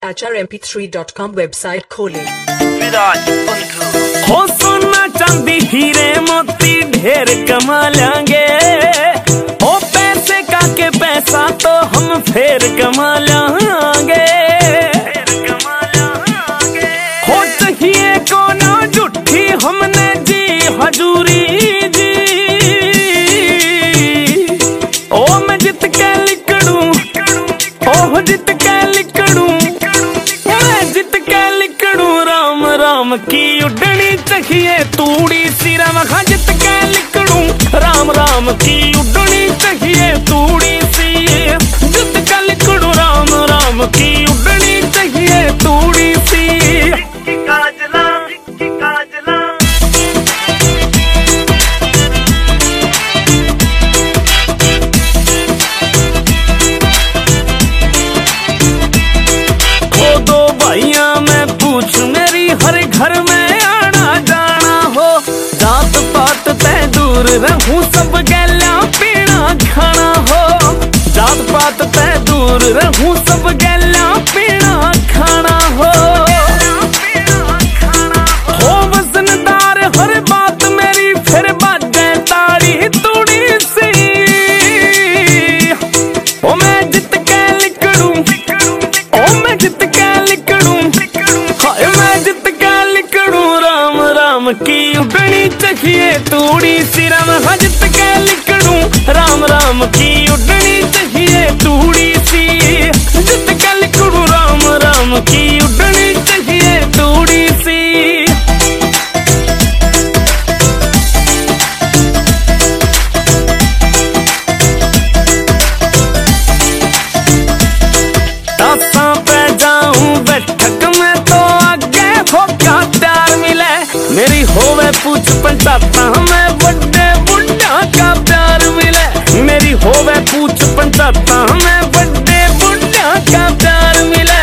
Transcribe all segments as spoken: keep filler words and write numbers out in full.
H R M P three dot com website खोले। हो सोना चांदी हीरे मोती ढेर कमा लेंगे, हो पैसे का के पैसा तो हम फेर कमा लेंगे। हो चाहिए को ना जुठी हमने जी हजूरी जी, ओ मैं जित के लिखड़ू, ओ जित के लिखड़ू, मैं जित के लिखड़ू। राम राम की उड़नी चाहिए तूड़ी सिरा मखा, जित के लिखड़ू राम राम की उड़नी चाहिए तूड़ी सी, जित के लिखड़ू राम राम की उड़नी चाहिए तूड़ी सी। काजला काजला मेरी हर घर में आना जाना हो, जात पात तय दूर रहूं सब गैला पीना खाना हो, जात पात तय दूर रहूं सब गैला पीना खाना हो। हो वजनदार हर बात मेरी फिर बाजे ताड़ी तूड़ी सी, ओ मैं जित के लिखड़ू, ओ मैं जित के लिखड़ू, मैं जित के लिखड़ू। राम राम की उड़नी चाहिए तूड़ी सिरा में, जित के लिखड़ू राम राम की उड़नी चाहिए तूड़ी सी, जित के लिखड़ू राम राम की उड़नी चाहिए तूड़ी सी। दासा पे जाऊं बैठक में तो आगे हो क्या प्यार मिले, मेरी होवे पूछ पंचाता हमें बड़े बुढ़ा का प्यार मिले, मेरी होवे पूछ पंचाता हमें बड़े बुढ़ा का प्यार मिले।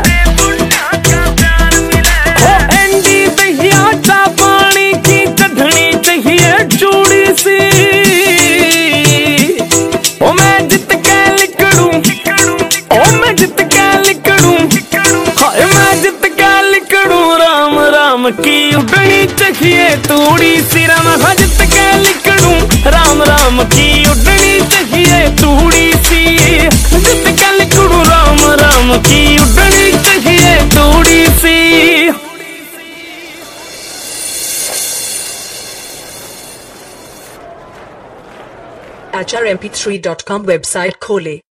हो एंडी दहिया चा पानी की चढ़नी चाहिए चूड़ी सी, ओ मैं जित के लिखड़ू, ओ मैं जित के लिखड़ू, हाय मैं जित के लिखड़ू। राम राम की उड़नी चाहिए तूड़ी सिरा में, जित के लिखड़ू राम राम की उड़नी चाहिए तूड़ी सी, जित के लिखड़ू राम राम की उड़नी चाहिए तूड़ी सी। H R M P three dot com website खोले।